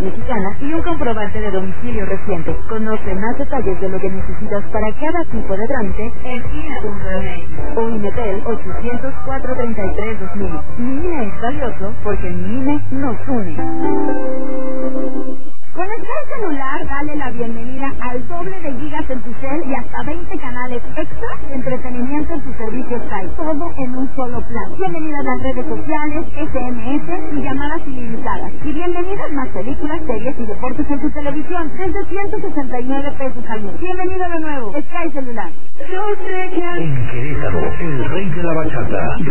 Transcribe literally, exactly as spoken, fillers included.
mexicana y un comprobante de domicilio reciente. Conoce más detalles de lo que necesitas para cada tipo de trámite en I N E punto M X o INETEL ochocientos cuatro treinta y tres dos mil. Mi I N E es valioso porque mi I N E nos une. Con Sky Celular, dale la bienvenida al doble de gigas en tu cel y hasta veinte canales extra de entretenimiento en tu servicio Sky. Todo en un solo plan. Bienvenida a las redes sociales, S M S y llamadas ilimitadas. Y bienvenidas más películas, series y deportes en tu televisión desde ciento sesenta y nueve pesos al mes. Bienvenido de nuevo, Sky Celular. En Querétaro, el rey de la bachata.